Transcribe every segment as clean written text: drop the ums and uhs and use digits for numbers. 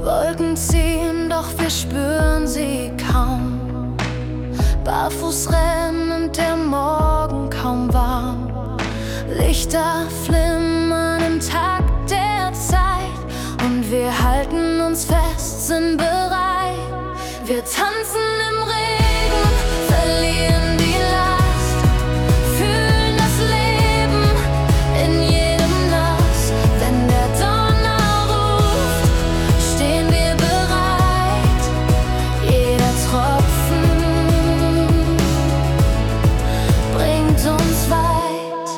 Wolken ziehen, doch wir spüren sie kaum. Barfuß rennend, der Morgen kaum warm. Lichter flimmern im Takt der Zeit und wir halten uns fest, sind bereit. Wir tanzen im Regen, verlieren die Last, fühlen das Leben in jedem Nass. Wenn der Donner ruft, stehen wir bereit. Jeder Tropfen bringt uns weit.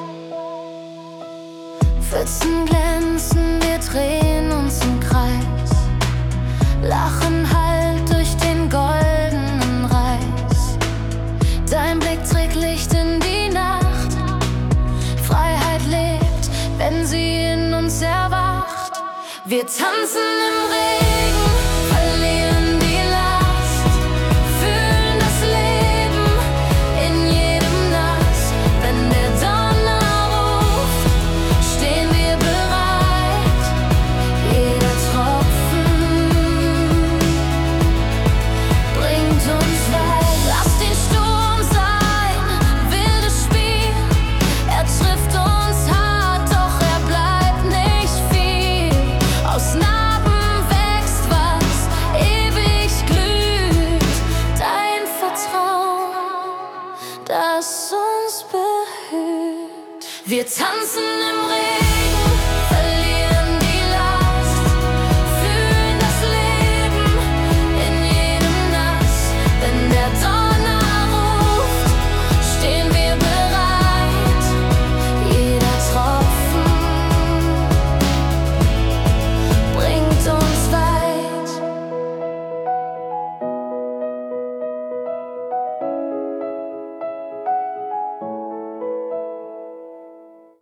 Pfützen glänzen, wir drehen uns im Kreis, lachen halt durch den goldenen Reis. Dein Blick trägt Licht in die Nacht. Freiheit lebt, wenn sie in uns erwacht. Wir tanzen im Regen, verlieren die Last, fühlen das Leben in jedem Nass. Wenn der Donner ruft, stehen wir bereit. Jeder Tropfen bringt uns weit. Lass den Sturm sein, wildes Spiel. Er trifft uns hart, doch er bleibt nicht viel. Aus Narben wächst, was ewig glüht. Dein Vertrauen, das uns behüt. Wir tanzen im Regen.